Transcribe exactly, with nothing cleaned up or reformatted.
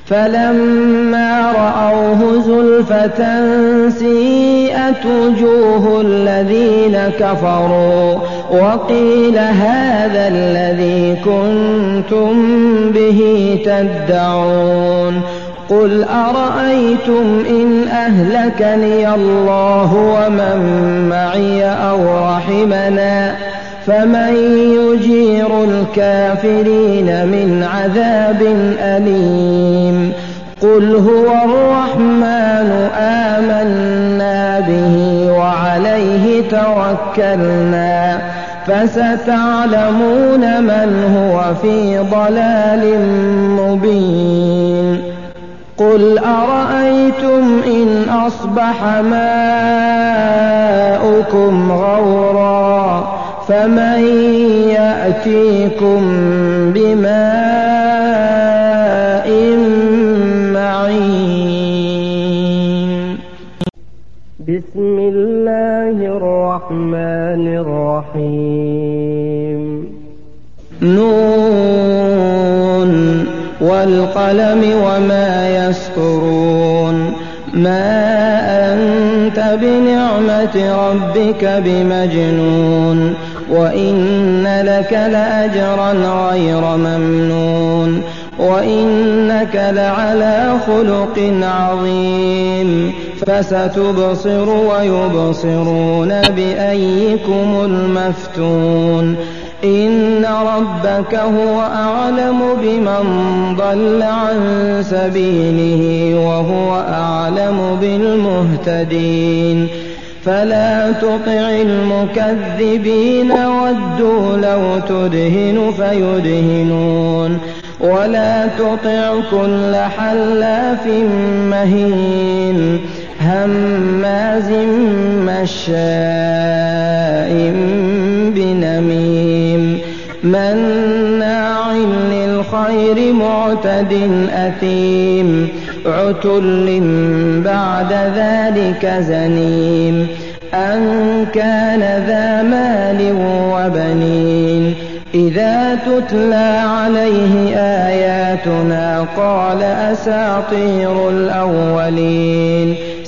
فلما رأوه زلفة سيئت وجوه الذين كفروا وقيل هذا الذي كنتم به تدعون قل أرأيتم إن أهلكني الله ومن معي أو رحمنا فمن يجير الكافرين من عذاب أليم قل هو الرحمن آمنا به وعليه توكلنا فستعلمون من هو في ضلال مبين قل أرأيتم إن أصبح ماؤكم غورا فمن يأتيكم بماء معين بسم الله الرحمن الرحيم نون والقلم وما يسطرون ما أنت بنعمة ربك بمجنون وإن لك لأجرا غير ممنون وإنك لعلى خلق عظيم فستبصر ويبصرون بأيكم المفتون إن ربك هو أعلم بمن ضل عن سبيله وهو أعلم بالمهتدين فلا تطع المكذبين ودوا لو تدهن فيدهنون ولا تطع كل حلاف مهين هماز مشاء بنميم مناع للخير معتد أثيم عتل بعد ذلك زنيم أن كان ذا مال وبنين إذا تتلى عليه آياتنا قال أساطير الأولين